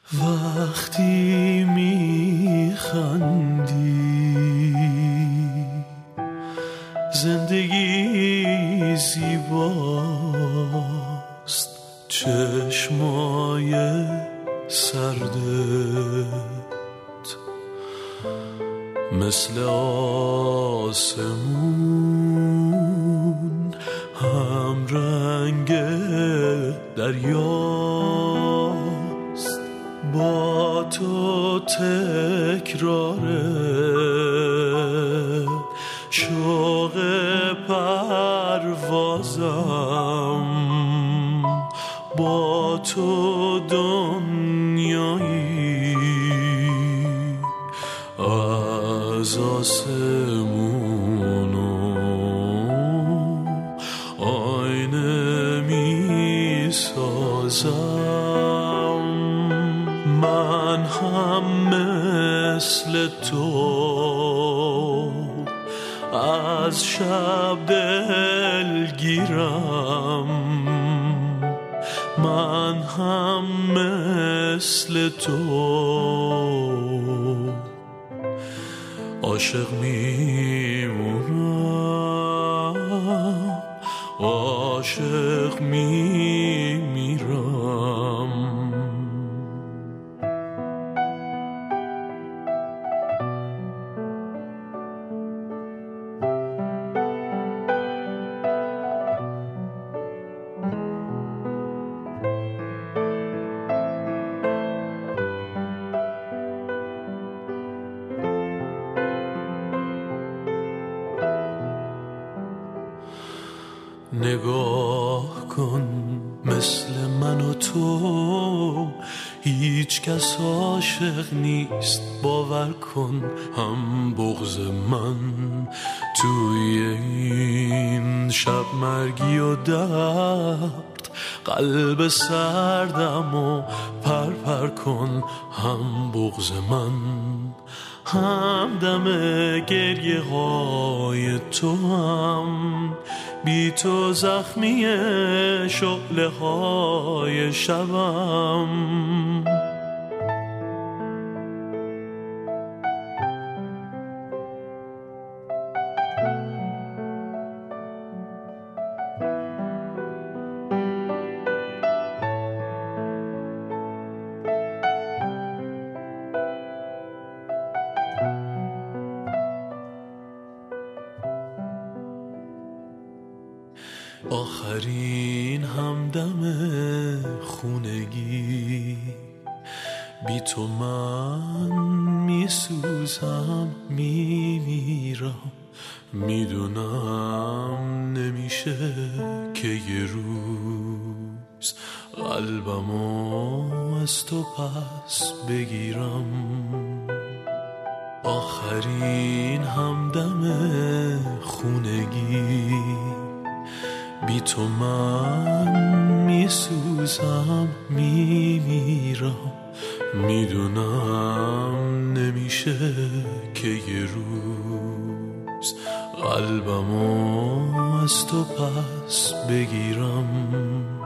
وقتی میخندی زندگی زیباست، چشمای سردت مثل آسمون هم رنگ دریاست. با تو تکراره شوق پروازم، با تو دنیایی از آسمون و آینه می سازم. من هم مثل تو از شب دلگیرم، من هم مثل تو عاشق میمونم، عاشق میمیرم. نگاه کن مثل من و تو هیچ کس عاشق نیست، باور کن. هم بغض من توی این شب مرگی و درد قلب سردم و پر کن. هم بغض من هم دم گریه های تو، هم بی تو زخمی شعله های شبم. آخرین همدم خونگی، بی تو من میسوزم میمیرم. میدونم نمیشه که یه روز قلبمو از تو پس بگیرم. آخرین همدم خونگی، بی تو من میسوزم میمیرم. میدونم نمیشه که یه روز قلبمو از تو پس بگیرم.